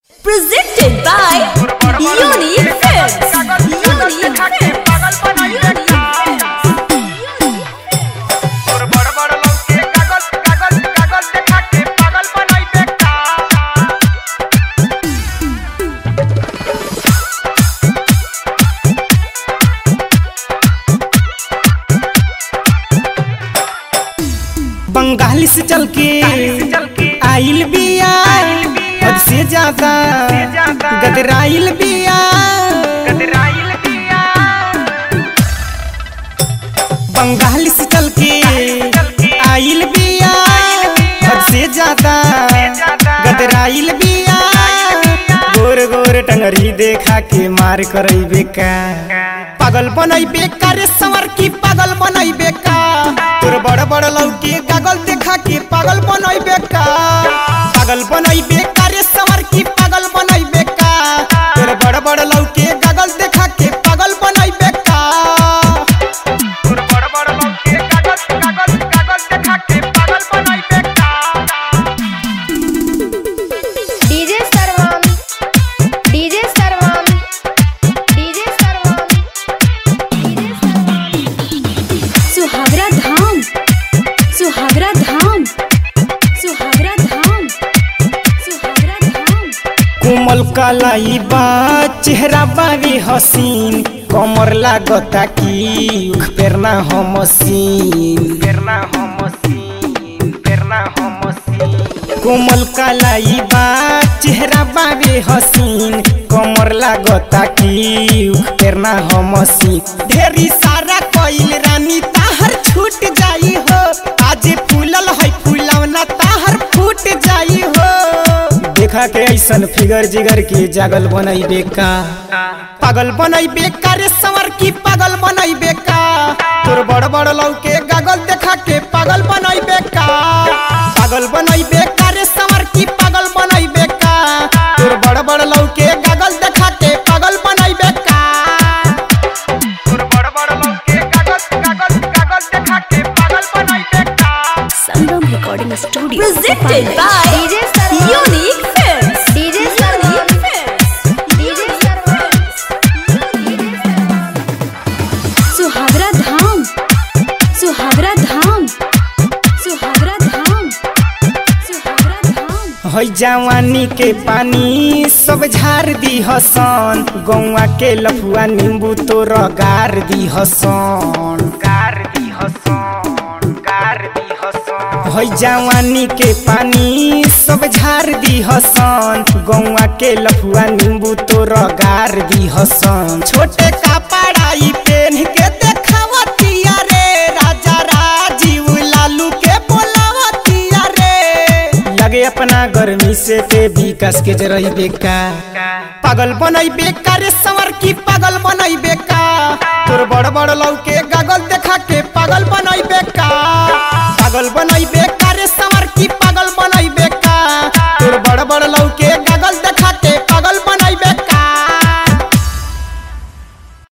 Presented by Unique Films. Unique Films. Bengal से चल के आइल बिया हद से ज्यादा गदराइल बिया बंगाल से चल के आइल बिया हद से ज्यादा गदराइल बिया गोर गोर टंगरी देखा के मार करई बेका पागल बनई बेका रे संवर की पागल बनई बेका तोर बड़ बड़ लौकी कागल देखा के पागल बनई बेका पागल बनई बेका रे संवर की पागल बनई बेका तोर बड़ बड़ लौकी कागल देखा के पागल बनई बेका तोर बड़ बड़ लौकी कागल देखा के पागल बनई बेका DJ Sarvam DJ Sarvam DJ Sarvam Suhagra धाम सुहागरा धाम सुहागरा धाम सुहागरा धाम कोमल कालाई बा चेहरा बावी हसीन कमर लागता की उख पेरना हो मसीन कोमल कालाई बा चेहरा बावी हसीन कमर लागता की उख पेरना हो मसीन ढेरी सारा कोइल रानी ताहर छूट जाई हो आज फूलल है फूलवना ताहर फूट जाई हो देखा के ऐसन फिगर जिगर के जागल बनई बेका पागल बनई बेका रे संवर की पागल बनई बेका तोर बड़ बड़ लौके गागल देखा के पागल बनई बेका पागल बनई बेका रे संवर की पागल बनई बेका तोर बड़ बड़ लौके गागल देखा के पागल बनई बेका तोर बड़ बड़ लौके गागल देखा के पागल बनई बेका Sangam Recording Studio. Presented by DJ Sarvam Unique Films. DJ Sarvam DJ Sarvam Suhagra धाम सुहागरा धाम सुहागरा धाम सुहागरा धाम है जवानी के पानी सब झार दी हसन गौवा के लफुआ नींबू तो रगार दी हसन है जवानी के पानी सब झार दी हसन गौवा के लफुआ नींबू तो रगार दी हसन छोटे का पढ़ाई पेन के देखावतिया रे राजा राजीव लालू के बोलावतिया रे लगे अपना गर्मी से पे विकास के जरई बेका पागल बनई बेका रे संवर की पागल बनई बेका तोर बड़ बड़ लौके गागल देखा के पागल बनई बेका पागल बनई बेका रे संवर की पागल बनई बेका तोर बड़ बड़ लौके